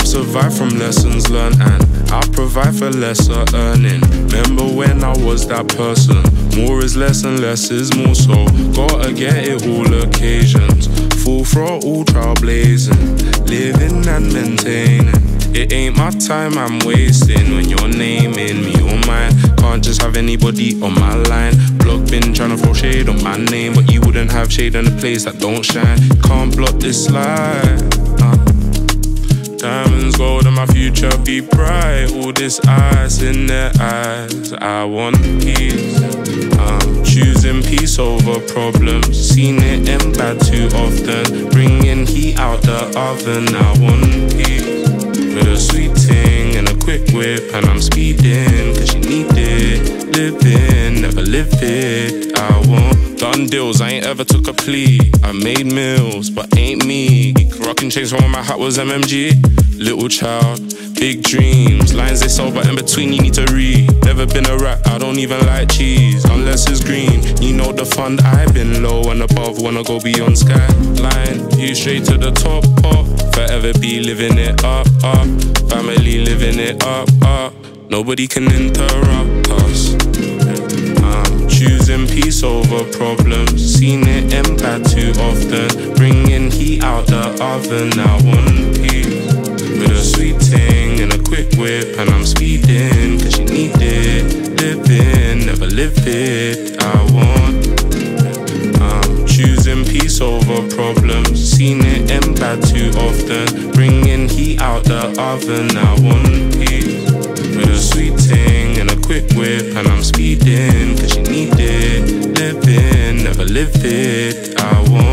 survive from lessons learned, and I provide for lesser earning. Remember when I was that person? More is less and less is more, so gotta get it all occasions. Full throttle, trailblazing, living and maintaining. It ain't my time I'm wasting when you're naming me or mine. Can't just have anybody on my line. Block been tryna throw shade on my name, but you wouldn't have shade in a place that don't shine. Can't block this light. Diamonds gold and my future be bright. All this ice in their eyes. I want peace. I'm choosing peace over problems. Seen it in bad too often. Bringing heat out the oven. I want peace. With a sweet ting and a quick whip, and I'm speeding cause you need it. Living, never live it. I want done deals, I ain't ever took a plea. I made meals, but ain't me. Rocking chains from when my hat was MMG. Little child, big dreams. Lines they sold, but in between you need to read. Never been a rat, I don't even like cheese unless it's green. You know the fund, I've been low and above. Wanna go beyond skyline, view straight to the top, up. Forever be living it up, up. Family living it up, up. Nobody can interrupt us. I'm choosing peace over problems. Seen it in bad too often. Bringing heat out the oven. I want peace. With a sweet ting and a quick whip, and I'm speeding cause you need it. Living, never live it. I want. I'm choosing peace over problems. Seen it in bad too often. Bringing heat out the oven. I want peace. With a sweet ting and a quick whip, and I'm speeding cause you need it. Living, never live it. I want.